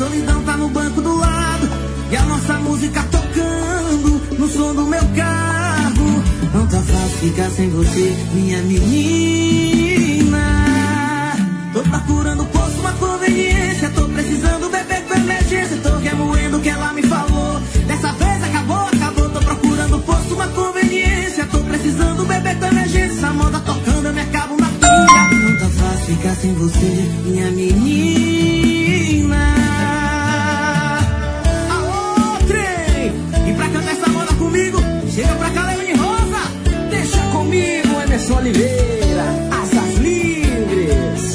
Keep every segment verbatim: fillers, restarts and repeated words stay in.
solidão tá no banco do lado. E a nossa música tocando no som do meu carro. Não tá fácil ficar sem você, minha menina. Tô procurando posto, uma conveniência. Tô precisando beber com emergência. Tô remoendo o que ela me falou. Dessa vez acabou, acabou. Tô procurando posto, uma conveniência. Tô precisando beber com emergência. Essa moda tocando, eu me acabo na pinga. Não tá fácil ficar sem você, minha menina. Alô, trem! E pra cantar essa moda comigo, chega pra cá, Leone Rosa. Deixa comigo, Emerson Oliveira. Asas livres.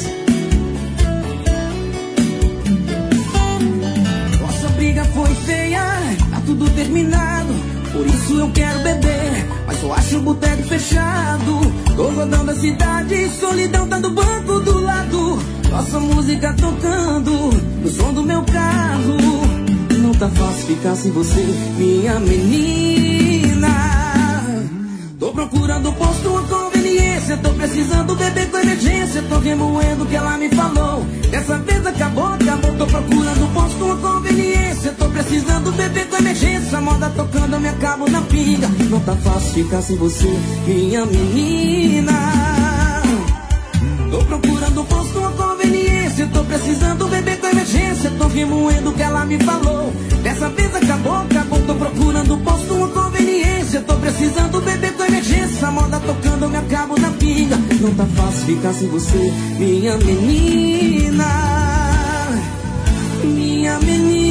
Nossa briga foi feia, tá tudo terminado. Por isso eu quero beber, mas só acho o boteco fechado. Tô rodando a cidade, solidão tá no banco do lado. Nossa música tocando no som do meu carro. Não tá fácil ficar sem você, minha menina. Tô procurando posto, uma conveniência. Tô precisando beber com emergência. Tô remoendo o que ela me falou. Dessa vez acabou, acabou. Tô procurando posto, uma conveniência. Tô precisando beber com emergência. A moda tocando, eu me acabo na pinga. Não tá fácil ficar sem você, minha menina. Tô procurando posto, uma conveniência. Tô precisando beber com emergência. Tô remoendo o que ela me falou. Dessa vez acabou, acabou. Tô procurando posto, uma conveniência. Tô precisando beber com emergência. A moda tocando, eu me acabo na pinga. Não tá fácil ficar sem você, minha menina. Minha menina.